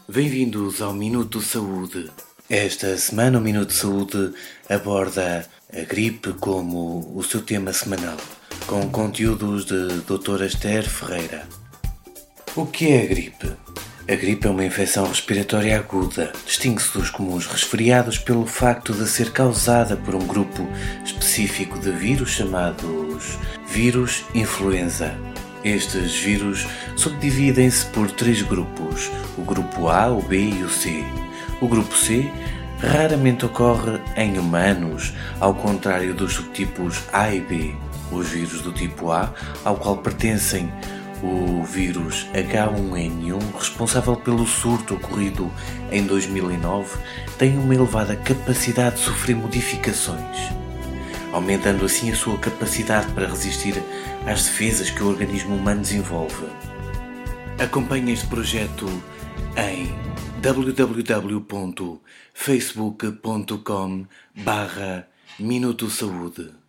Bem-vindos ao Minuto Saúde. Esta semana o Minuto Saúde aborda a gripe como o seu tema semanal, com conteúdos de Dra. Esther Ferreira. O que é a gripe? A gripe é uma infecção respiratória aguda. Distingue-se dos comuns resfriados pelo facto de ser causada por um grupo específico de vírus chamados vírus influenza. Estes vírus subdividem-se por 3 grupos, o grupo A, o B e o C. O grupo C raramente ocorre em humanos, ao contrário dos subtipos A e B. Os vírus do tipo A, ao qual pertencem o vírus H1N1, responsável pelo surto ocorrido em 2009, tem uma elevada capacidade de sofrer modificações, aumentando assim a sua capacidade para resistir às defesas que o organismo humano desenvolve. Acompanhe este projeto em www.facebook.com/Minuto Saúde.